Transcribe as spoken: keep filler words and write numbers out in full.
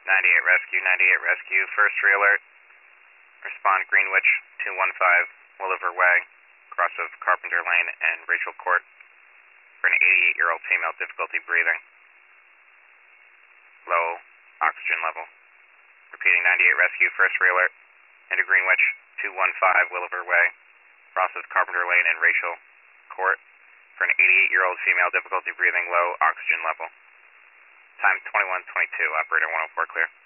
ninety-eight Rescue, ninety-eight Rescue, first re-alert. Respond Greenwich two one five, Williver Way, cross of Carpenter Lane and Rachel Court for an eighty-eight-year-old female, difficulty breathing. Low oxygen level. Repeating ninety-eight Rescue, first re-alert. Into Greenwich two one five, Williver Way, cross of Carpenter Lane and Rachel Court for an eighty-eight-year-old female, difficulty breathing, low oxygen level. Time twenty-one twenty-two, operator one oh four clear.